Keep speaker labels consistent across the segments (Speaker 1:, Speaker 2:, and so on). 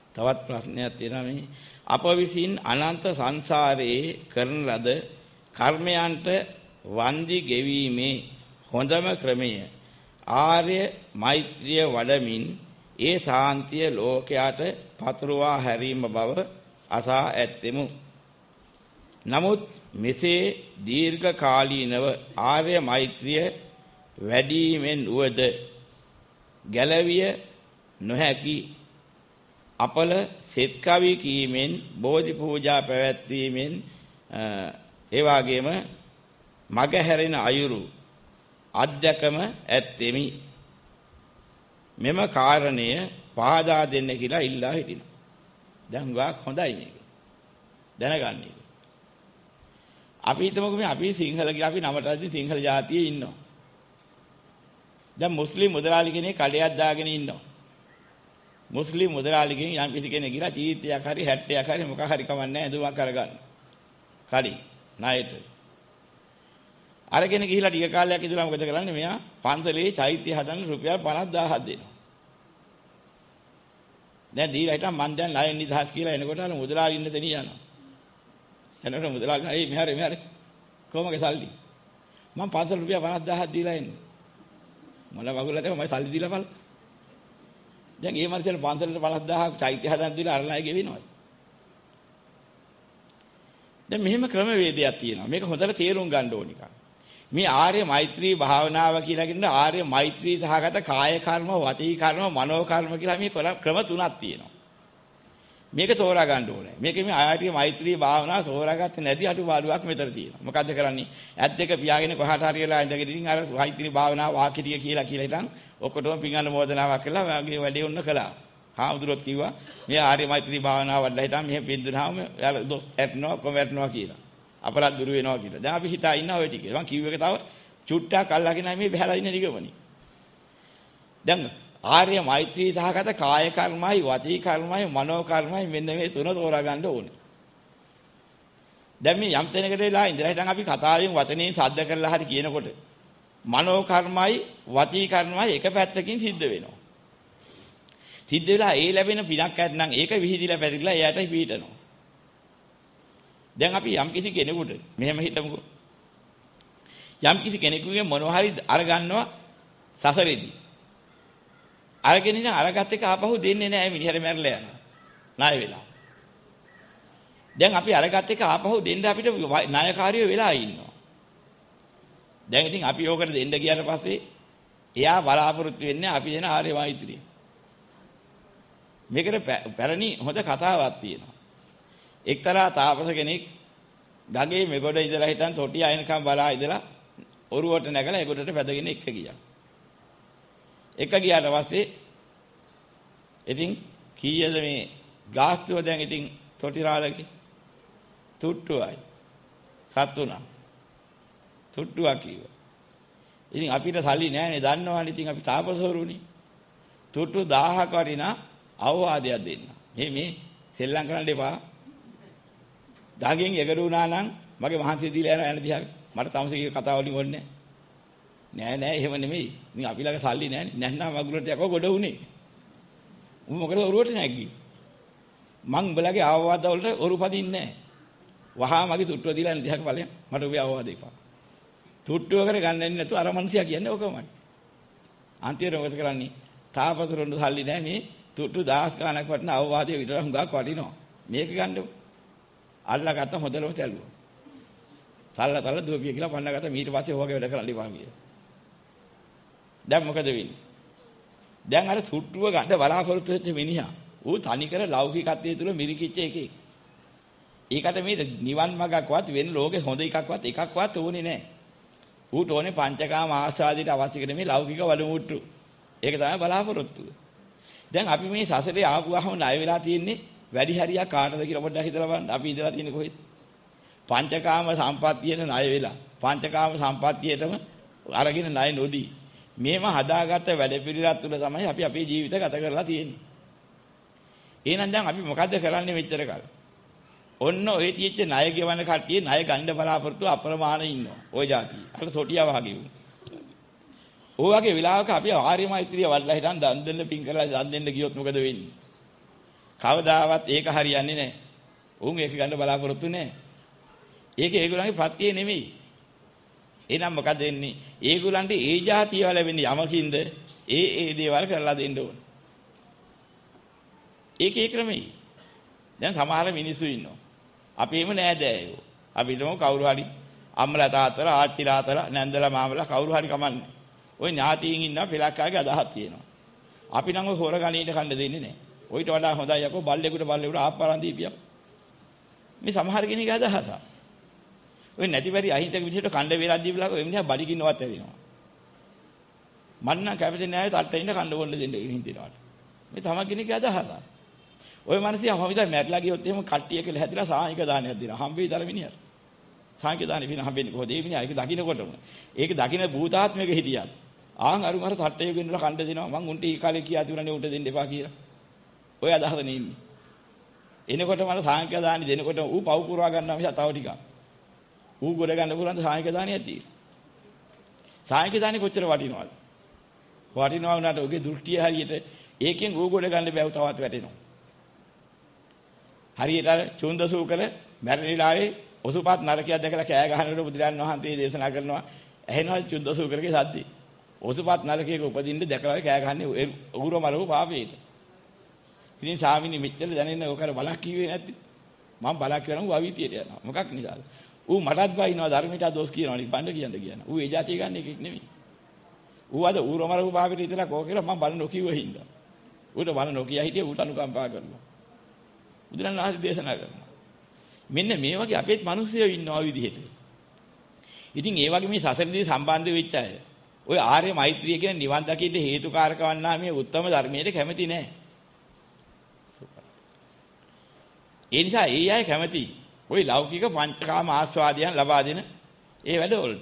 Speaker 1: තවත් ප්‍රශ්නයක් තියෙනවා මේ අප විසින් අනන්ත සංසාරයේ කරන ලද කර්මයන්ට වන්දි ගෙවීමේ හොඳම ක්‍රමය ආර්ය මෛත්‍රිය වඩමින් ඒ ශාන්තිය ලෝකයට පතුරවා හැරීම බව අසා ඇත්තෙමු. නමුත් මෙසේ දීර්ඝ කාලීනව ආර්ය මෛත්‍රිය වැඩිමෙන් උවද ගැලවිය නොහැකි අපල සෙත් කවි කීමෙන් බෝධි පූජා පැවැත්වීමෙන් ඒ වගේම මග හැරෙන අයුරු අධ්‍යක්ම ඇත්තෙමි. මෙම කාරණය පහදා දෙන්න කියලා ඉල්ලා හිටිනවා. දැන් වාක් හොඳයි මේක. දැනගන්න එක. අපි හිතමුකෝ මේ අපි සිංහල කියලා අපි නමටදී සිංහල ජාතියේ ඉන්නවා. දැන් මුස්ලිම් මුදලාලි කෙනෙක් කඩයක් දාගෙන ඉන්නවා. මුස්ලිම් මුදලාලි කෙනෙක් යම් කිසි කෙනෙක් ගිහලා චීත්තයක් හරි 60ක් හරි මොකක් හරි කමන්නේ ඇඳුමක් කරගන්න. කඩි ණයට. අරගෙන ගිහිලා ටික කාලයක් ඉඳලා මොකද කරන්නේ? මෙයා පන්සලේ චෛත්‍ය හදන්න රුපියල් 50000ක් දෙනවා. දැන් දීලා හිටන් මන් දැන් ණය නිදහස් කියලා එනකොට අර මුදලාලි ඉන්න තැන යනවා. එනකොට මුදලාලි "ඒ මෙහර කොහමගේ සල්ලි? මම පන්සල රුපියල් 50000ක් දීලා එන්නේ." මොන වගුලද මම සල්ලි දීලා බලන්න. දැන් ඒ මනුස්සයාට පන්සලට 50000ක් චෛත්‍ය හදන්න දීලා අර ණය ගෙවෙනවද? දැන් මෙහෙම ක්‍රමවේදයක් තියෙනවා. මේක හොඳට තේරුම් ගන්න ඕන එකක්. මේ ආර්ය මෛත්‍රී භාවනාව කියලා කියන ආර්ය මෛත්‍රී සහගත කාය කර්ම, වාචික කර්ම, මනෝ කර්ම කියලා මේ ක්‍රම තුනක් තියෙනවා. මේක තෝරා ගන්න ඕනේ. මේක මේ ආර්ය මෛත්‍රී භාවනාව තෝරාගත්තේ නැති අඩුපාඩුවක් මෙතන තියෙනවා. මොකද්ද කරන්නේ? ඇත් දෙක පියාගෙන කොහාට හරි වෙලා ඉඳගෙන ඉතින් අර මෛත්‍රී භාවනාව වාක්‍ය කියලා හිටන් ඔක්කොටම පිංගන්න මොදනාවක් කළා. වාගේ වැඩේ උන්න කළා. හාමුදුරුවෝ කිව්වා මේ ආර්ය මෛත්‍රී භාවනාව වඩලා හිටන් මෙහෙ පින්දුනාම යාලා දොස් ඇත්නවා කොමැට්නවා කියලා. අපරාධ දුරු වෙනවා කියලා. දැන් අපි හිතා ඉන්නා ඔය ටික. මම කිව්ව එක තව චුට්ටක් අල්ලගෙන මේ බහැලා ඉන්න නිගමනේ. දැන් ආර්ය මෛත්‍රී සහගත කාය කර්මයි, වාචික කර්මයි, මනෝ කර්මයි මෙන්න මේ තුන තෝරා ගන්න ඕනේ. දැන් මේ යම් තැනකට වෙලා ඉඳලා හිටන් අපි කතාවෙන් වචනෙන් සද්ද කරලා හරි කියනකොට මනෝ කර්මයි, වාචික කර්මයි එක පැත්තකින් සිද්ධ වෙනවා. සිද්ධ වෙලා ඒ ලැබෙන පිනක් ඇත්නම් ඒක විහිදිලා පැතිරලා එයාට පිටනවා. දැන් අපි යම් කිසි කෙනෙකුට මෙහෙම හිතමුකෝ. යම් කිසි කෙනෙකුගේ මොනවා හරි අර ගන්නවා සසරේදී. අරගෙන ඉන්න අරගත් එක ආපහු දෙන්නේ නැහැ මිනිහට මැරලා යනවා. ණය වෙලා. දැන් අපි අරගත් එක ආපහු දෙන්න අපිට ණයකාරියෝ වෙලා ඉන්නවා. දැන් ඉතින් අපි ඕකට දෙන්න ගියාට පස්සේ එයා බලාපොරොත්තු වෙන්නේ අපි දෙන ආර්ය මෛත්‍රිය. මේකට පැරණි හොඳ කතාවක් තියෙනවා. එක්තරා තාපස කෙනෙක් ගගේ මෙගොඩ ඉඳලා හිටන් තොටිය අයනකම් බලා ඉඳලා ඔරුවට නැගලා ඒගොඩට පැදගෙන එක්ක ගියා. එක ගියාට පස්සේ ඉතින් කීයද මේ ගාස්තුව දැන් ඉතින් තොටි රාළගේ තුට්ටුවයි සතුණා තුට්ටුවා කිව්වා. ඉතින් අපිට සල්ලි නැහැනේ දන්නවනේ ඉතින් අපි තාපසවරුනේ. තුට්ටු 1000ක් වටිනා අවවාදයක් දෙන්න. මේ සෙල්ලම් කරන්න එපා. ගාගෙන් එගඩ වුණා නම් මගේ මහන්සිය දීලා යන දිහා මට තමසේ කතාව වලින් ඕනේ නෑ එහෙම නෙමෙයි. ඉතින් අපි ළඟ සල්ලි නෑනේ. නැත්නම් මගුලට යකෝ ගොඩ උනේ. උඹ මොකද ඔරුවට නැග්ගි? මං උඹලගේ ආවාද වලට ඔරු පදින්නේ නෑ. වහා මගේ තුට්ටුව දීලා යන දිහාක ඵලයන් මට ඔබේ ආවාද එපා. තුට්ටුව කර ගන්නන්නේ නැතුව අර මනුස්සයා කියන්නේ ඔකමයි. අන්තිමට මොකද කරන්නේ? තාපසරුන්ට සල්ලි නෑ මේ තුට්ටු 10 ගණක් වටින අවවාදයේ විතර හුඟක් වටිනවා. මේක ගන්නකො. අල්ලා ගත්ත හොඳලම තැළුවා. තල්ලා දුවපිය කියලා පන්නගත්ත ඊට පස්සේ ඕවගේ වැඩ කරන්න ඉපා ගියා. දැන් මොකද වෙන්නේ? දැන් අර තුට්ටුව ගන්න බලාපොරොත්තු වෙච්ච මිනිහා ඌ තනිකර ලෞකිකත්වයේ තුල මිරිකිච්ච එකෙක්. ඒකට මේ නිවන් මාර්ගක්වත් වෙන ලෝකේ හොඳ එකක්වත් ඕනේ නැහැ. ඌට ඕනේ පංචකාම ආස්වාදයට අවශ්‍ය කරන මේ ලෞකික වලමුට්ටු. ඒක තමයි බලාපොරොත්තුව. දැන් අපි මේ සසරේ ආපුවාම ණය වෙලා තියෙන්නේ වැඩි හරියක් කාටද කියලා පොඩ්ඩක් හිතලා බලන්න. අපි ඉඳලා තියෙන්නේ කොහෙද? පංචකාම සම්පත්තියන ණය වෙලා. පංචකාම සම්පත්තියටම අරගෙන ණය නොදී. මේම හදාගත්ත වැඩ පිළිලක් තුල තමයි අපි අපේ ජීවිත ගත කරලා තියෙන්නේ. එහෙනම් දැන් අපි මොකද්ද කරන්නේ මෙච්චර කල්? ඔන්න ඔය තියෙච්ච ණය ගෙවන කට්ටිය ණය ගන්න බලාපොරොත්තු අප්‍රමාණ ඉන්නවා. ওই જાතිය. අර සොටියා වගේ වුණ. ඔය වගේ වෙලාවක අපි ආර්ය මෛත්‍රිය වඩලා හිටන් දන් දෙන්න පින් කරලා දන් දෙන්න ගියොත් මොකද වෙන්නේ? කවදාවත් ඒක හරියන්නේ නැහැ. උන් ඒක ගන්න බලාපොරොත්තු නැහැ. ඒක ඒගොල්ලන්ගේ ප්‍රත්‍ය නෙමෙයි. එහෙනම් මොකද වෙන්නේ? ඒගොල්ලන්ට ඒ જાතිය ලැබෙන්නේ යමකින්ද? ඒ දේවල් කරලා දෙන්න ඕන. ඒකේ ක්‍රමයි. දැන් සමහර මිනිස්සු ඉන්නවා. අපේම නෑදෑයෝ. අපි හිතමු කවුරු හරි අම්මලා තාත්තලා ආච්චිලා තාත්තලා නැන්දලා මාමලා කවුරු හරි කමන්නේ. ওই ඥාතීන් ඉන්නවා පෙලක්කාගේ අදහස් තියෙනවා. අපි නම් ඔය හොර ගණීට කන්න දෙන්නේ නැහැ. ඔයිට වඩා හොඳයි යකෝ බල්ලෙකුට ආප්පාරන් දීපියක්. මේ සමහර කෙනෙක්ගේ අදහසක්. ඔය නැතිපරි අහිංසක විදිහට කණ්ඩ වේලක් දීපලා ඔය මිනිහා බඩි කින්නවත් ඇරිනවා. මන්න නම් කැමති නෑ තට්ටේ ඉන්න කණ්ඩ බොන්න දෙන්න හින්දිනවට. මේ තම කෙනෙක්ගේ අදහසක්. ඔය මිනිස්සු අපවිලා මැරිලා ගියොත් එහෙම කට්ටිය කියලා හැදිලා සාහික දානයක් දෙනවා. හම්බෙයිදර මිනිහට. සාහික දානෙ වින හම්බෙන්නේ කොහොද? ඒ මිනිහා ඒක දකින්නකොටම. ඒක දකින්න භූතාත්මයක හිටියත්. ආන් අරුන් අර තට්ටේ ගෙන්නලා කණ්ඩ දෙනවා. මං උන්ට ඊ කාලේ කියා තිබුණානේ උන්ට දෙන්න එපා කියලා. ඔය අදහසනේ ඉන්නේ. එනකොට මට සාහික දානි දෙනකොට ඌ පව් පුරවා ගන්නවා මිස තව ටිකක්. ඌ ගොඩ ගන්න පුරන්ද සාහික දානියක් තියෙනවා. සාහික දානි කොච්චර වටිනවද? වටිනවා වුණාට ඔගේ දෘෂ්ටිය හරියට ඒකෙන් ඌ ගොඩ ගන්න බැව තවත් වැටෙනවා. හරියට අර චුන්දසූකල මැරෙලාවේ ඔසුපත් නරකයක් දැකලා කෑ ගහනකොට බුදුරජාණන් වහන්සේ දේශනා කරනවා ඇහෙනවා චුන්දසූකලගේ සද්දේ. ඔසුපත් නරකයක උපදින්න දැකලා කෑ ගහන්නේ උගුර මරව පාපේට. ඉතින් ස්වාමීනි මෙච්චර දැනෙන්න ඔකර බලක් කිව්වේ නැද්ද? මම බලක් කියනවා ඌ අවීතියට යනවා. මොකක් නිසාද? ඌ මටත් බයිනවා ධර්මයට දොස් කියනවා නේ බණ්ඩ කියන්න. ඌ ඒ જાතිය ගන්න එකෙක් නෙමෙයි. ඌ අද උගුර මරව පාපේට ඉතලා කෝ කියලා මම බල නොකියුව හින්දා. ඌට බල නොකිය හිටියේ ඌට අනුකම්පා කරනවා. බුදුරණන් වහන්සේ දේශනා කරනවා. මෙන්න මේ වගේ අපේත් මිනිස්සුයෝ ඉන්නවා විදිහට. ඉතින් ඒ වගේ මේ සසරදී සම්බන්ධ වෙච්ච අය ඔය ආර්ය මෛත්‍රිය කියන නිවන් දකින්න හේතුකාරක වන්නා මේ උත්තම ධර්මයට කැමති නැහැ. ඒ නිසා ඒ අය කැමති ওই ලෞකික පංචකාම ආස්වාදයන් ලබා දෙන ඒ වැඩවලට.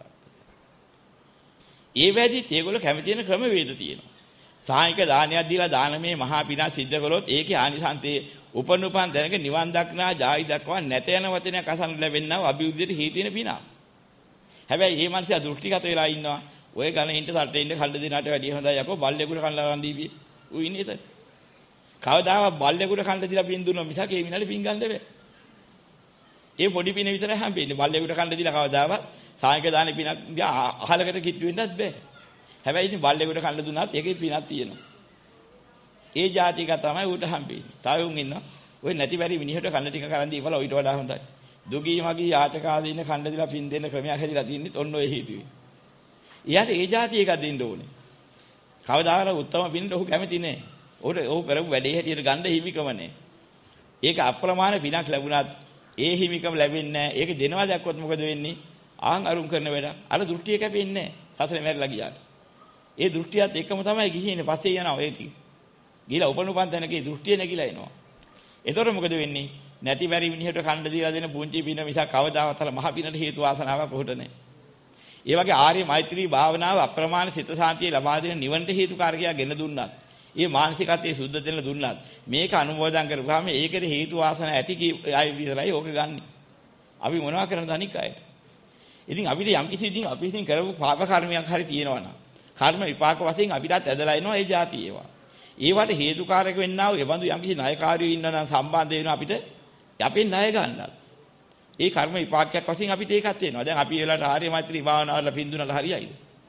Speaker 1: ඒ වැඩිත් ඒගොල්ලෝ කැමති වෙන ක්‍රම වේද තියෙනවා. සාහික දානයක් දීලා දානමේ මහා පිනා සිද්ධ කළොත් ඒකේ ආනිසංසයේ උපනුපන් දැනක නිවන් දක්නා ජායි දක්වා නැත යන වචනයක් අසන්න ලැබෙන්නා වූ අභිවෘද්ධියට හේතු වෙන පිනා. හැබැයි මේ මිනිස්සු දෘෂ්ටිගත වෙලා ඉන්නවා. ඔය ගණින්ට සටේ ඉන්න කල්ද දිනාට වැඩිය හොඳයි යකෝ බල්ලෙකුට කන්ලා ගන්න දීපි. ඌ ඉන්නේ එතන. කවදාවත් බල්ලෙකුට කන්ද දීලා පින් දුන්නොත් මිසක් ඒ මිනාලේ පින් ගන්න බෑ. ඒ පොඩි පින විතරයි හම්බෙන්නේ. බල්ලෙකුට කන්ද දීලා කවදාවත් සායක දානේ පිනක් අහලකට කිට්ටු වෙන්නත් බෑ. හැබැයි ඉතින් බල්ලෙකුට කන්න දුන්නාත් ඒකේ පිනක් තියෙනවා. ඒ જાතික තමයි ඌට හම්බෙන්නේ. තව උන් ඉන්නවා. ඔය නැති බැරි මිනිහට කන්න ටික කරන් දීපලා ඊට වඩා හොඳයි. දුගී මගී යාචක ආදී ඉන්න කන්න දීලා පින් දෙන්න ක්‍රමයක් හැදිලා තින්නේ ඔන්න ඔය හේතුවේ. එයාට ඒ જાතිය එකක් දෙන්න ඕනේ. කවදාහර උත්තම පින්නට ඔහු කැමති නෑ. ඔහු කරපු වැඩේ හැටියට ගන්න හිමිකම නෑ. ඒක අප්‍රමාණ පිනක් ලැබුණත් ඒ හිමිකම ලැබෙන්නේ නෑ. ඒක දෙනවා දැක්කොත් මොකද වෙන්නේ? ආන් අරුම් කරන වැඩ. අර දෘෂ්ටිය කැපෙන්නේ නෑ. සසරේ මැරිලා ගියාට. ඒ දෘෂ්ටියත් එක්කම තමයි ගිහින්නේ පස්සේ යනවා ඒ ටික. ගිහලා උපනුපන් තැනකේ දෘෂ්ටිය නැగిලා එනවා. එතකොට මොකද වෙන්නේ? නැති බැරි මිනිහට කණ්ඩ දීලා දෙන පුංචි පින මිසක් කවදාවත් අර මහ පිනට හේතු වාසනාවක් කොහොට නැහැ. ඒ වගේ ආර්ය මෛත්‍රී භාවනාව අප්‍රමාණ සිත සාන්තිය ලබා දෙන නිවන්ට හේතුකාරකයක් ගෙන දුන්නත්, ඒ මානසිකත්වයේ සුද්ධ දෙන්න දුන්නත් මේක අනුමෝදන් කරපුවාම ඒකේ හේතු වාසන ඇති අය විතරයි ඕක ගන්නෙ. අපි මොනවා කරනද අනික් අයට? ඉතින් අපිට යම් කිසි ඉතින් අපි ඉතින් කරපු පාප කර්මයක් හරි තියෙනවා නම් කර්ම විපාක වශයෙන් අපිටත් ඇදලා එනවා ඒ જાති ඒවා. ඒවට හේතුකාරක වෙන්නා වූ එබඳු යම් කිසි ණයකාරයෝ ඉන්නවා නම් සම්බන්ධ වෙනවා අපිට අපේ ණය ගන්නත්. ඒ කර්ම විපාකයක් වශයෙන් අපිට ඒකත් වෙනවා. දැන් අපි වෙලාවට ආර්ය මෛත්‍රී භාවනාවල පින්දුනලා හරියයිද?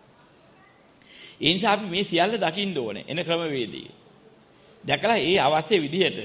Speaker 1: ඒ නිසා අපි මේ සියල්ල දකින්න ඕනේ එන ක්‍රම වේදී. දැකලා ඒ අවශ්‍ය විදිහට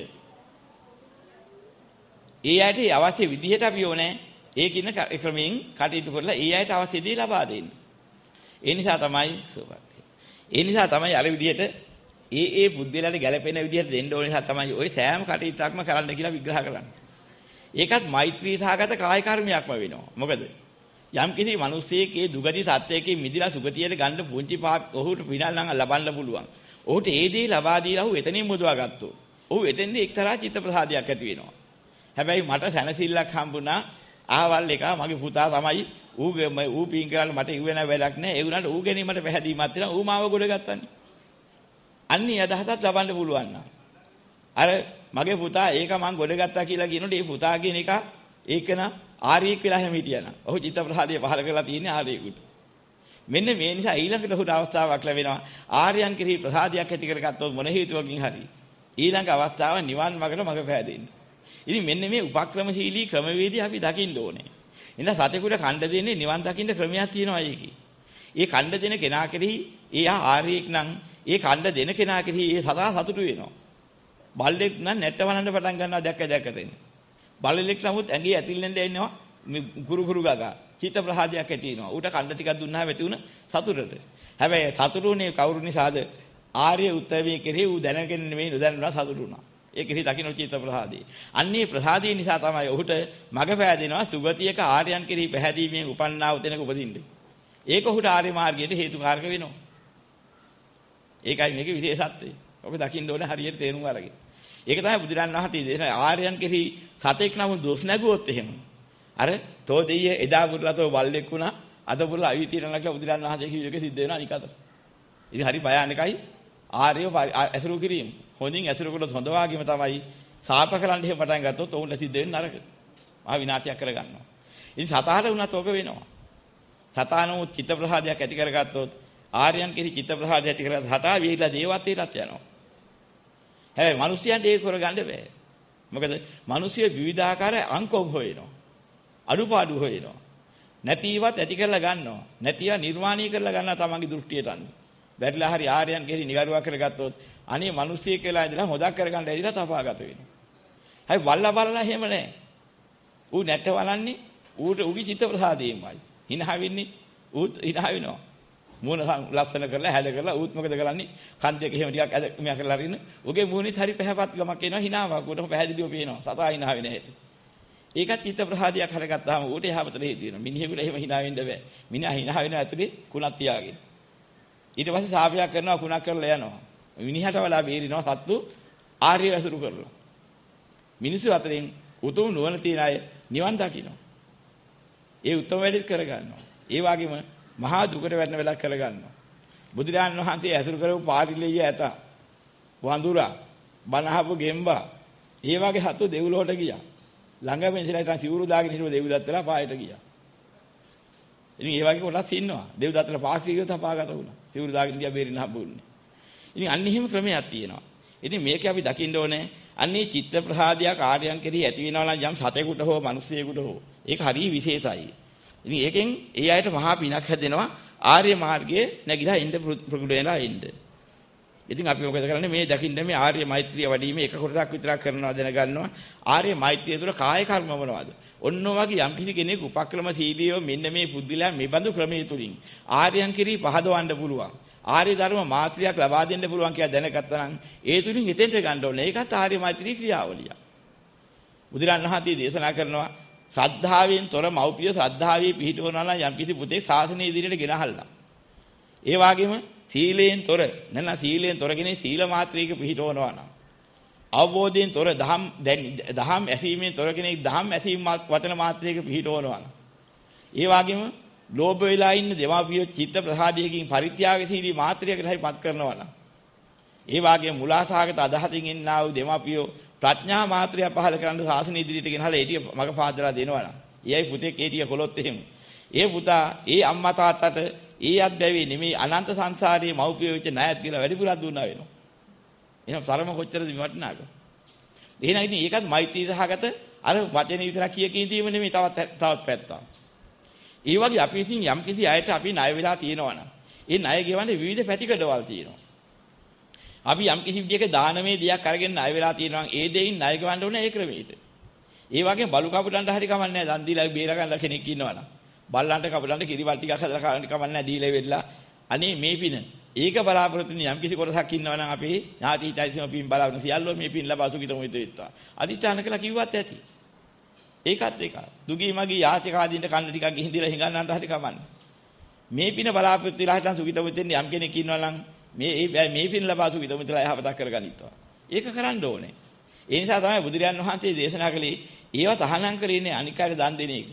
Speaker 1: ඒ ඇයිට අවශ්‍ය විදිහට අපි ඕනේ ඒකින ක්‍රමයෙන් කටයුතු කරලා ඒ ඇයිට අවශ්‍ය දේ ලබා දෙන්න. ඒ නිසා තමයි සුවපත්. ඒ නිසා තමයි අර විදිහට ඒ බුද්ධිලට ගැළපෙන විදිහට දෙන්න ඕන නිසා තමයි ওই සෑම කටයුත්තක්ම කරන්න කියලා විග්‍රහ කරන්නේ. ඒකත් මෛත්‍රී සහගත කාය කර්මයක්ම වෙනවා. මොකද යම් කිසි මිනිසෙකේ දුගති සත්‍යයකින් මිදිලා සුගතියට ගන්න පුංචි ඔහුට පිනල් නම් ලබන්න පුළුවන්. ඔහුට ඒ දේ ලබා දීලා ඔහු එතනින් මුදවා ගත්තොත් ඔහු එතෙන්දී එක්තරා චිත්ත ප්‍රසාදයක් ඇති වෙනවා. හැබැයි මට සැනසෙල්ලක් හම්බුණා. ආවල් එක මගේ පුතා තමයි ඌ පින් කරලා මට ඉව වෙන වැඩක් නැහැ. ඒ වුණාට ඌ ගැනීමට පැහැදීමක් තියෙනවා. ඌ මාව ගොඩ ගත්තානේ. අන්නේ අදහසත් ලබන්න පුළුවන් නම් අර මගේ පුතා ඒක මං ගොඩ ගත්තා කියලා කියනකොට ඒ පුතා කියන එක ඒකන ආර්යෙක් වෙලා හැම හිටියනම් ඔහු චිත්ත ප්‍රසාදය පහල කරලා තියෙන්නේ ආර්යෙකුට. මෙන්න මේ නිසා ඊළඟට ඔහුට අවස්ථාවක් ලැබෙනවා ආර්යයන් කෙරෙහි ප්‍රසාදයක් ඇති කරගත්තොත් මොන හේතුවකින් හරි ඊළඟ අවස්ථාව නිවන් මාර්ගට මඟ පෑදෙන්න. ඉතින් මෙන්න මේ උපක්‍රමශීලී ක්‍රමවේදී අපි දකින්න ඕනේ. එහෙනම් සතෙකුට කණ්ඩ දෙන්නේ නිවන් දකින්න ක්‍රමයක් තියෙනවා ඒකේ. ඒ කණ්ඩ දෙන කෙනා කෙරෙහි එයා ආර්යෙක් නම් ඒ කණ්ඩ දෙන කෙනා කෙරෙහි ඒ සදා සතුටු වෙනවා. බල්ලෙක් නම් නැට්ට වනන්න පටන් ගන්නවා දැක්ක තෙන්න. බල්ලෙක් නමුත් ඇඟේ ඇතිල්ලෙන්ද එනවා ගුරු ගුරු ගගා. චිත්ත ප්‍රහාදයක් ඇති වෙනවා. ඌට කණ්ඩ ටිකක් දුන්නා වෙති උන සතුටට. හැබැයි සතුටුනේ කවුරු නිසාද? ආර්ය උත්තමයේ කෙරෙහි ඌ දැනගෙන නෙමෙයි නොදැනනවා සතුටු වුණා. ඒ කෙරෙහි දකින්න චිත්ත ප්‍රහාදී. අන්නේ ප්‍රසාදී නිසා තමයි ඔහුට මඟ පෑදෙනවා සුගතියක ආර්යයන් කෙරෙහි පැහැදීමෙන් උපන්නා වූ තැනක උපදින්නේ. ඒක ඔහුට ආර්ය මාර්ගයට හේතුකාරක වෙනවා. ඒකයි මේකේ විශේෂත්වය. ඔබ දකින්න ඕනේ හරියට තේරුම් අරගෙන. ඒක තමයි බුදුරන් වහන්සේ දේශනා ආර්යයන් කෙරෙහි සතෙක් නම් දොස් නැගුවොත් එහෙම. අර තෝ දෙයිය එදා පුරලතෝ බල්ලෙක් වුණා අද පුරලා අවිතිරණක් කියලා බුදුරන් වහන්සේ කිව්ව එක සිද්ධ වෙනවා නිකතර. ඉතින් හරි භයානකයි ආර්යව ඇසුරු කිරීම. හොඳින් ඇසුරු කළොත් හොඳ වාගේම තමයි සාප කරන්න එහෙම පටන් ගත්තොත් ඔවුන් සිද්ධ වෙන්නේ නරක. මහා විනාශයක් කරගන්නවා. ඉතින් සතාට වුණත් ඕක වෙනවා. සතානෝ චිත්ත ප්‍රසාදයක් ඇති කරගත්තොත් ආර්යයන් කෙරෙහි චිත්ත ප්‍රසාදය ඇති කරගත්ත සතා වේලා දේවත්වයටත් යනවා. හැබැයි මිනිස්යන්ට ඒක කරගන්න බෑ. මොකද මිනිස්සු විවිධාකාර අංකම් හොයනවා. අඩුපාඩු හොයනවා. නැතිවත් ඇති කරලා ගන්නවා. නැතිව නිර්මාණය කරලා ගන්නවා තමන්ගේ දෘෂ්ටියට අනුව. බැරිලා හරි ආර්යයන් කෙරෙහි නිගරුවක් කරගත්තොත් අනේ මිනිස්සෙක් කියලා ඉඳලා හොදක් කරගන්න ඇවිල්ලා තපාගත වෙනවා. හැබැයි වල්ලා බලලා එහෙම නැහැ. ඌ නැට වලන්නේ ඌට උගේ චිත්ත ප්‍රසාදයෙන්මයි. හිනහ වෙන්නේ ඌත් හිනහ වෙනවා. මූණ ලස්සන කරලා හැඩ කරලා ඌත් මොකද කරන්නේ? කන්දේක එහෙම ටිකක් ඇද මෙයා කරලා අරින්න. ඌගේ මූණෙත් හරි පැහැපත් ගමක් එනවා හිනාවක්. ඌට පැහැදිලිව පේනවා. සතා හිනහ වෙන හැටි. ඒකත් චිත්ත ප්‍රසාදයක් හරගත්තාම ඌට යහපතට හේතු වෙනවා. මිනිහෙකුට එහෙම හිනා වෙන්න බෑ. මිනිහා හිනා වෙනවා ඇතුලේ කුණක් තියාගෙන. ඊට පස්සේ සාපයක් කරනවා කුණක් කරලා යනවා. මිනිහට වඩා බේරිනවා සත්තු ආර්ය වැසුරු කරලා. මිනිස්සු අතරින් උතුම් නුවණ තියන අය නිවන් දකින්න. ඒ උතුම් වැඩි කරගන්නවා. ඒ වගේම මහා දුකට වැටෙන වෙලාවක් කරගන්නවා. බුදුරජාණන් වහන්සේ ඇසුරු කරපු පාරිලෙය ඇත. වඳුරා, බනහපු ගෙම්බා, ඒ වගේ සතු දෙව්ලොවට ගියා. ළඟම ඉඳලා සිවුරු දාගෙන හිටපු දෙව්දත්තලා පායට ගියා. ඉතින් ඒ වගේ කොටස් ඉන්නවා. දෙව්දත්තලා පාක්ෂිකව තපාගත වුණා. සිවුරු දාගෙන ගියා බේරින්න හම්බුන්නේ. ඉතින් අන්න එහෙම ක්‍රමයක් තියෙනවා. ඉතින් මේක අපි දකින්න ඕනේ. අන්නේ චිත්ත ප්‍රසාදයක් ආර්යයන් කෙරෙහි ඇති වෙනවා නම් යම් සතෙකුට හෝ මිනිසෙකුට හෝ ඒක හරිය විශේෂයි. ඉතින් ඒකෙන් ඒ අයට මහා පිනක් හැදෙනවා ආර්ය මාර්ගයේ නැගිලා ඉන්න ප්‍රගුණ වෙලා ඉන්න. ඉතින් අපි මොකද කරන්නේ මේ දකින්න මේ ආර්ය මෛත්‍රිය වැඩිීමේ එක කොටසක් විතරක් කරනවා දැනගන්නවා. ආර්ය මෛත්‍රිය තුළ කාය කර්ම මොනවද? ඔන්න වගේ යම් කිසි කෙනෙක් උපක්‍රමශීලීව මෙන්න මේ පුද්දලයන් මේ බඳු ක්‍රමයේ තුලින් ආර්යයන් කෙරෙහි පහදවන්න පුළුවන්. ආර්ය ධර්ම මාත්‍රියක් ලබා දෙන්න පුළුවන් කියලා දැනගත්තා නම් ඒ තුලින් හිතෙන්ට ගන්න ඕනේ. ඒකත් ආර්ය මෛත්‍රී ක්‍රියාවලිය. බුදුරණන් වහන්සේ දේශනා කරනවා ශ්‍රද්ධාවෙන් තොර මව්පිය ශ්‍රද්ධාවේ පිහිටවනවා නම් යම් කිසි පුතේ ශාසනය ඉදිරියට ගෙනහල්ලා. ඒ වගේම සීලයෙන් තොර නැත්නම් සීලයෙන් තොර කෙනෙක් සීල මාත්‍රියක පිහිටවනවා නම් අවබෝධයෙන් තොර දහම් ඇසීමෙන් තොර කෙනෙක් දහම් ඇසීම වචන මාත්‍රියක පිහිටවනවා නම් ඒ වගේම ලෝභ වෙලා ඉන්න දෙමාපියෝ චිත්ත ප්‍රසාදයකින් පරිත්‍යාගශීලී මාත්‍රියකට හරිපත් කරනවා නම් ඒ වගේම මුලාසහගත අදහසින් ඉන්නා වූ දෙමාපියෝ ප්‍රඥා මාත්‍රිය පහල කරන්න ශාසන ඉදිරියට ගෙනහලා ඒටිය මග පාදලා දෙනවා නම් ඊයයි පුතේ කේටිය කොලොත් එහෙම ඒ පුතා ඒ අම්මා තාත්තට ඒ අත්බැවි නෙමෙයි අනන්ත සංසාරයේ මව්පියෝ වෙච්ච ණයත් කියලා වැඩිපුරක් දුන්නා වෙනවා. එහෙනම් තරම කොච්චරද විවටනාක. එහෙනම් ඉතින් ඒකත් මෛත්‍රී සහගත අර වචනේ විතරක් කියකින් නෙමෙයි තවත් පැත්තක්. ඒ වගේ අපි ඉතින් යම් කිසි අයට අපි ණය වෙලා තියෙනවා නම් ඒ ණය ගෙවන්නේ විවිධ පැතිකඩවල් තියෙනවා. අපි යම් කිසි විදියක දානමේ දෙයක් අරගෙන ණය වෙලා තියෙනවා නම් ඒ දෙයින් ණය ගෙවන්න ඕනේ ඒ ක්‍රමයට. ඒ වගේම බලු කපුටන්ට හරි කමන්නේ නැහැ. දන් දීලා බේර ගන්න කෙනෙක් ඉන්නවා නම්. බල්ලන්ට කපුටන්ට කිරිවල් ටිකක් හදලා කන්න කමන්නේ නැහැ දීලා වෙලා. අනේ මේ පින. ඒක බලාපොරොත්තු වෙන යම් කිසි කොටසක් ඉන්නවා නම් අපි ඥාතියිතයිසම පින් බලාගෙන සියල්ලෝ මේ පින් ලබා සුඛිතම හිතෙත්තා. අදිෂ්ඨාන කළා කිව්වත් ඇති. ඒකත් ඒක. දුගී මගී යාචකාදීන්ට කන්න ටිකක් ගිහින්දලා හිඟන්නන්ට හරි කමන්නේ. මේ පින බලාපොරොත්තු වෙලා හිටන් සුඛිතම හිතෙන්නේ යම් කෙනෙක් ඉන්නවා නම් මේ පින් ලබා සුඛිතම හිතලා යහපතක් කරගනිත්වා. ඒක කරන්න ඕනේ. ඒ නිසා තමයි බුදුරජාණන් වහන්සේ දේශනා කළේ ඒව තහනම් කරන්නේ අනිකාර දන් දෙන එක.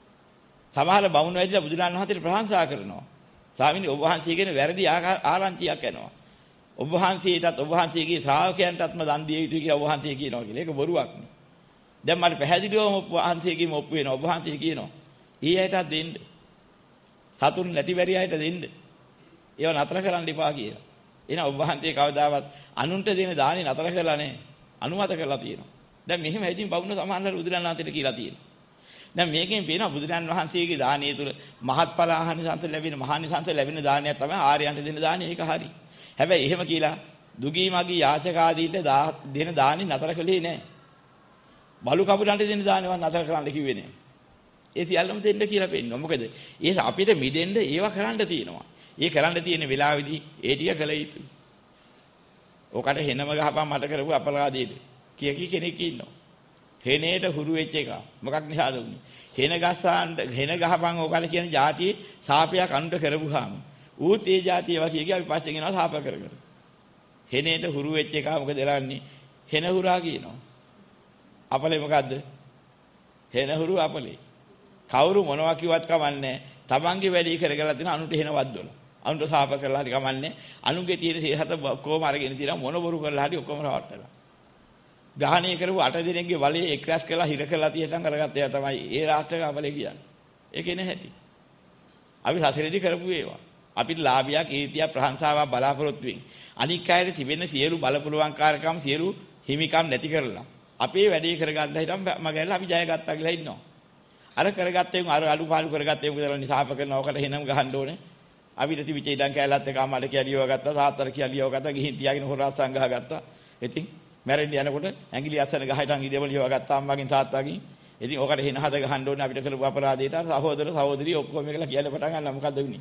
Speaker 1: සමහර බමුණු වැදිලා බුදුරජාණන් වහන්සේට ප්‍රශංසා කරනවා. ස්වාමීනි ඔබ වහන්සේගෙන වැරදි ආරංචියක් යනවා. ඔබ වහන්සේටත් ඔබ වහන්සේගේ ශ්‍රාවකයන්ටත්ම දන් දිය යුතුයි කියලා ඔබ වහන්සේ කියනවා කියලා. ඒක බොරුවක් නේ. දැන් මට පැහැදිලිවම ඔබ වහන්සේගෙම ඔප්පු වෙනවා. ඔබ වහන්සේ කියනවා. ඊ අයටත් දෙන්න. සතුන් නැති බැරි අයට දෙන්න. ඒව නතර කරන්න එපා කියලා. එහෙනම් ඔබ වහන්සේ කවදාවත් අනුන්ට දෙන දානේ නතර කරලා නැහැ. අනුමත කරලා තියෙනවා. දැන් මෙහෙම ඉතින් බවුන සමානතර බුදුරණන් වහන්සේට කියලා තියෙනවා. දැන් මේකෙන් පේනවා බුදුරණන් වහන්සේගේ දානය තුල මහත්ඵල ආනිසංස ලැබෙන මහානිසංස ලැබෙන දානයක් තමයි ආර්යයන්ට දෙන දානය. ඒක හරි. හැබැයි එහෙම කියලා දුගී මගී යාචක ආදීන්ට දෙන දානි නතර කළේ නැහැ. බලු කපුලන්ට දෙන දානවත් නතර කරන්න කිව්වේ නැහැ. ඒ සියල්ලම දෙන්න කියලා පෙන්නනවා. මොකද ඒ අපිට මිදෙන්න ඒවා කරන්න තියෙනවා. ඒ කරන්න තියෙන වෙලාවේදී ඒ ටික කළ යුතුයි. ඔකට හෙනම ගහපන් මට කරපු අපරාධයේද කිය කෙනෙක් ඉන්නවා. හෙනේට හුරු වෙච්ච එක. මොකක් නිසාද උනේ? හෙන ගහපන් ඔකට කියන જાතියේ සාපයක් අනුට කරපුවාම ඌත් ඒ જાතිය ඒවා කිය අපි පස්සේ ගෙනවා සාප කර කර. හෙනේට හුරු වෙච්ච එක මොකද එලන්නේ? හෙන හුරා කියනවා. අපලේ මොකද්ද? හෙන හුරු අපලේ. කවුරු මොනවා කිව්වත් කමන්නේ. තමන්ගේ වැඩි කරගලා තියෙන අනුට හෙන වද්දොල. අනුට සාප කරලා හරි කමන්නේ. අනුගේ තියෙන සේහත කොහොම අරගෙන තියෙනවා මොන බොරු කරලා හරි ඔක්කොම රවට්ටලා. ග්‍රහණය කරපු 8 දිනකගේ වලේ එක්රැස් කරලා හිර කරලා තියසන් කරගත්ත ඒවා තමයි ඒ රාෂ්ට්‍රක අපලේ කියන්නේ. ඒකේ නැහැටි. අපි සසරේදී කරපු ඒවා. අපිට ලාභයක්, කීර්තියක්, ප්‍රශංසාවක් බලාපොරොත්තු වෙමින් අනික් අයට තිබෙන සියලු බලපුලුවන්කාරකම් සියලු හිමිකම් නැති කරලා අපේ වැඩේ කරගන්න හිටම් මගහැරලා අපි ජය ගත්තා කියලා ඉන්නවා. අර කරගත්තේ අර අඩුපාඩු කරගත්තේ මොකද කියලා නිසාප කරනවා. ඔකට හෙනම ගහන්න ඕනේ. අපිට තිබිච්ච ඉඩම් කැලලත් එක අම්මට කියලියව ගත්තා, තාත්තට කියලියව ගත්තා, ගිහින් තියාගෙන හොරා සංගහ ගත්තා. ඉතින් මැරෙන්න යනකොට ඇඟිලි අස්සන ගහයිටන් ඉඩම ලියව ගත්තා අම්මගෙන් තාත්තාගෙන්. ඉතින් ඔකට හෙන හද ගහන්න ඕනේ අපිට කරපු අපරාධයට සහෝදර සහෝදරිය ඔක්කොම එකලා කියලා පටන් ගන්න මොකද්ද වෙන්නේ?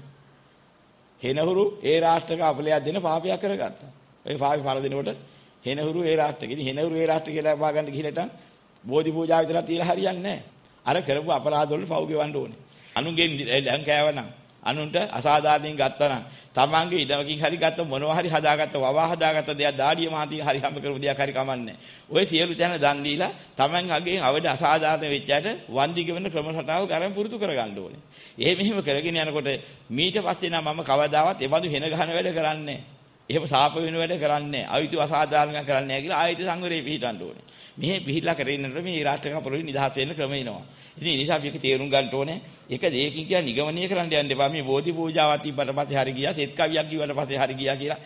Speaker 1: හෙනහුරු ඒ රාෂ්ට්‍රක අපලයක් දෙන පාපයක් කරගත්තා. ඒ පාපේ පර දෙනකොට හෙනහුරු ඒ රාෂ්ට්‍රක. ඉතින් හෙනහුරු ඒ රාෂ්ට්‍ර කියලා පා ගන්න ගිහිලටන් බෝධි පූජා විතර තියලා හරියන්නේ නැහැ. අර කරපු අපරාධ වල පව් ගෙවන්න ඕනේ. අනුන්ගෙන් ලං කෑවනම් අනුන්ට අසාධාරණින් ගත්තා නම් තමන්ගේ ඉඩමකින් හරි ගත්ත මොනවා හරි හදාගත්ත වවා හදාගත්ත දෙයක් දාඩිය මහතින් හරි හැම කරපු දෙයක් හරි කමන්නේ. ඔය සියලු තැන දන් දීලා තමන් අගෙන් අවඩ අසාධාරණ වෙච්චයට වන්දි ගෙවන ක්‍රම රටාව ගරම් පුරුදු කරගන්න ඕනේ. මෙහෙම කරගෙන යනකොට මීට පස්සේ නම් මම කවදාවත් ඒ බඳු හෙන ගහන වැඩ කරන්නේ නැහැ. එහෙම සාප වෙන වැඩ කරන්නේ නැහැ. අයුතු අසාධාරණ කරන්නේ නැහැ කියලා ආයත සංවරේ පිළිටන්න ඕනේ. මෙහෙ පිළිලා කරගෙනනකොට මේ රාष्ट्र කපරොයි නිදහස් වෙන්න ක්‍රම එනවා. ඉතින් ඒ නිසා මේක තේරුම් ගන්න ඕනේ. ඒක දෙයකින් කියලා නිගමනය කරන්න යන්න එපා. මේ බෝධි පූජාවක් තිබ්බට පස්සේ හරි ගියා, සෙත් කවියක් කිව්වට පස්සේ හරි ගියා කියලා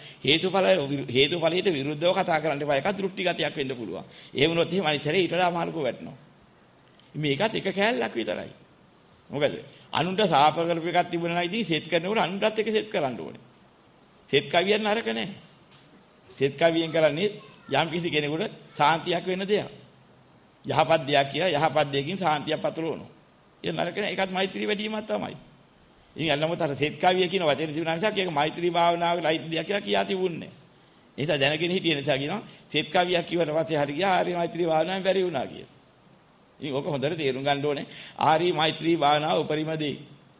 Speaker 1: හේතුඵලයට විරුද්ධව කතා කරන්න එපා. ඒක දෘෂ්ටිගතයක් වෙන්න පුළුවන්. ඒ වුණොත් එහෙම අනිතරේ ඊට වඩා අමාරුකම වැටෙනවා. මේකත් එක කෑල්ලක් විතරයි. මොකද අනුන්ට සාප කරපු එකක් තිබුණා නම් ඉතින් සෙත් කරනකොට අනුන්ටත් එක සෙත් කරන්න ඕනේ. සෙත් කවියක් නරක නැහැ. සෙත් කවියෙන් කරන්නේ යම් කිසි කෙනෙකුට සාන්තියක් වෙන දෙයක්. යහපත් දෙයක් කියලා යහපත් දෙයකින් සාන්තියක් පතුරවනවා. ඒ නරක නෑ. ඒකත් මෛත්‍රී වැඩිවීමක් තමයි. ඉතින් අල්ලමුත් අර සෙත් කවිය කියන වචනේ තිබුණා නිසා ඒක මෛත්‍රී භාවනාවකට අයිති දෙයක් කියලා කියා තිබුණේ. ඒ නිසා දැනගෙන හිටිය නිසා කියනවා සෙත් කවියක් කිව්වට පස්සේ හරි ගියා ආර්ය මෛත්‍රී භාවනාවෙන් බැරි වුණා කියලා. ඉතින් ඕක හොඳට තේරුම් ගන්න ඕනේ. ආර්ය මෛත්‍රී භාවනාව උපරිම දෙයි.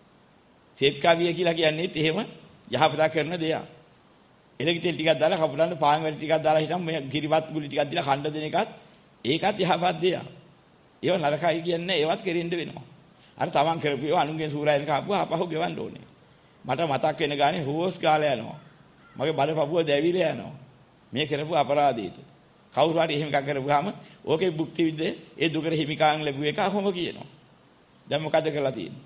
Speaker 1: සෙත් කවිය කියලා කියන්නේත් එහෙම යහපත කරන දෙයක්. එලකි තෙල් ටිකක් දාලා කපුලන්න පාන් වැලි ටිකක් දාලා හිටම් මේ කිරිවත් ගුලි ටිකක් දීලා කණ්ඩ දෙන එකත් ඒකත් යහපත් දෙයක්. ඒව නරකයි කියන්නේ ඒවත් කෙරෙන්න වෙනවා. අර තමන් කරපු ඒවා අනුන්ගෙන් සූරායන කාපුවා අපහු ගෙවන්න ඕනේ. මට මතක් වෙන ගානේ හොස් කාලේ යනවා. මගේ බලපපුව දැවිලා යනවා. මේ කරපු අපරාධයට. කවුරු හරි එහෙම එකක් කරපුවාම ඕකේ භුක්ති විඳ ඒ දුකට හිමිකාන් ලැබුව එක අහම කියනවා. දැන් මොකද කරලා තියෙන්නේ?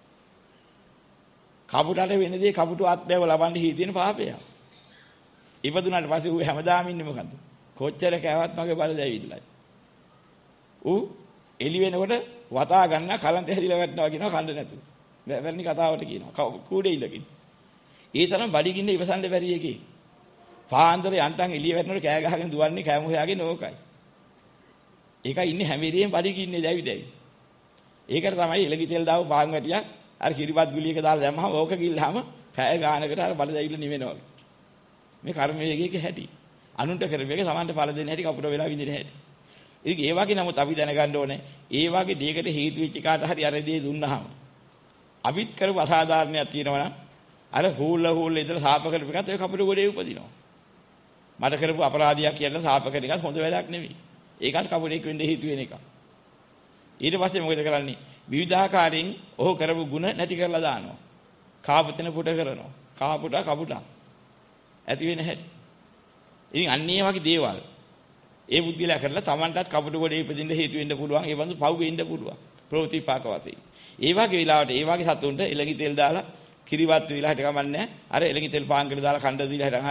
Speaker 1: කපුටට වෙන දේ කපුට ආත්මයව ලබන්න හිතෙන පාපයක්. ඉපදුනාට පස්සේ ඌ හැමදාම ඉන්නේ මොකද්ද? කොච්චර කෑවත් මගේ බල දැවිල්ලයි. ඌ එළි වෙනකොට වතා ගන්න කලන්තේ හැදිලා වැටෙනවා කියනවා කන්න නැතුව. වැරණි කතාවට කියනවා. කූඩේ ඉඳගෙන. ඒ තරම් බඩගින්න ඉවසන්න බැරි එකේ. පාන්දර යන්තම් එළිය වැටෙනකොට කෑ ගහගෙන දුවන්නේ කෑම හොයාගෙන ඕකයි. ඒකයි ඉන්නේ හැම වෙලේම බඩගින්නේ දැවි දැවි. ඒකට තමයි එළගි තෙල් දාව පාන් වැටියක් අර කිරිබත් ගුලියක දාලා දැම්මම ඕක ගිල්ලාම පැය ගානකට අර බඩ දැවිල්ල නිවෙනවා. මේ කර්ම වේගයක හැටි. අනුන්ට කරපේක සමන්ට ඵල දෙන්න හැටි කපුට වෙලා විඳින හැටි. ඉතින් ඒ වගේ නමුත් අපි දැනගන්න ඕනේ ඒ වගේ දෙයකට හේතු වෙච්ච කාට හරි අර දේ දුන්නාම අපිත් කරපු අසාධාරණයක් තියෙනවා නම් අර හූල්ල ඉඳලා සාප කරපු එකත් ඔය කපුට ගොඩේ උපදිනවා. මට කරපු අපරාධයක් කියලා සාප කරන එකත් හොඳ වැඩක් නෙවෙයි. ඒකත් කපුටෙක් වෙන්න හේතු වෙන එක. ඊට පස්සේ මොකද කරන්නේ? විවිධාකාරයෙන් ඔහු කරපු ಗುಣ නැති කරලා දානවා. කාපතන පුට කරනවා. කාපුටා කපුටා ඇති වෙන හැටි. ඉතින් අන්නේ වගේ දේවල් ඒ බුද්ධිලා කරලා Tamanටත් කපුට ගොඩේ ඉපදින්න හේතු වෙන්න පුළුවන්. ඒ වගේ පව් වෙන්න පුළුවන්. ප්‍රෝතිපාක වශයෙන්. ඒ වගේ වෙලාවට ඒ වගේ සතුන්ට එළඟි තෙල් දාලා කිරිවත් විලා හිට කමන්නේ. අර එළඟි තෙල් පාන් කරලා දාලා කණ්ඩ දීලා හිටන් හරි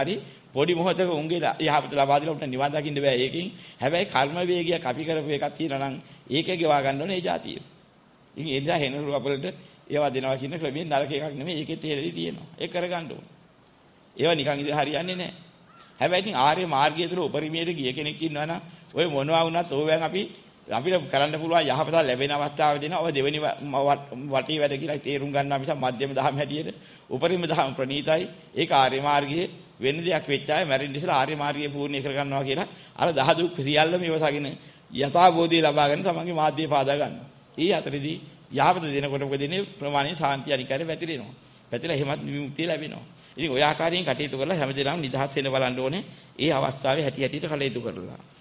Speaker 1: පොඩි මොහොතක උන්ගේ යහපත ලබා දීලා උන්ට නිවන් දකින්න බෑ ඒකෙන්. හැබැයි කර්ම වේගයක් අපි කරපු එකක් තියෙනවා නම් ඒකේ ගෙවා ගන්න ඕනේ ඒ જાතිය. ඉතින් ඒ නිසා හෙනරු අපලට ඒවා දෙනවා කියන ක්‍රමයෙන් නරක එකක් නෙමෙයි ඒකේ තේරෙලි තියෙනවා. ඒක කරගන්න ඕනේ. ඒවා නිකන් ඉඳලා හරියන්නේ නැහැ. හැබැයි ඉතින් ආර්ය මාර්ගය තුළ උපරිමයට ගිය කෙනෙක් ඉන්නවා නම් ඔය මොනවා වුණත් ඕවෙන් අපිට කරන්න පුළුවන් යහපත ලැබෙන අවස්ථාව දෙනවා. ඔය දෙවෙනි වටේ වැඩ කියලා තේරුම් ගන්නවා මිස මධ්‍යම දහම හැටියට උපරිම දහම ප්‍රණීතයි. ඒක ආර්ය මාර්ගයේ වෙන දෙයක් වෙච්ච අය මැරෙන්න ඉස්සලා ආර්ය මාර්ගය පූර්ණ කර ගන්නවා කියලා අර දහදුක් සියල්ලම ඉවසගෙන යථාබෝධය ලබාගෙන තමන්ගේ මාධ්‍ය පාදා ගන්නවා. ඊ අතරේදී යහපත දෙනකොට මොකද දෙන්නේ ප්‍රමාණින් සාන්තිය අනිකාරය පැතිරෙනවා. පැතිරලා එහෙමත් විමුක්තිය ලැබෙනවා. ඉතින් ඔය ආකාරයෙන් කටයුතු කරලා හැමදේම නිදහස් වෙන්න බලන්න ඕනේ. ඒ අවස්ථාවේ හැටි හැටියට කටයුතු කරලා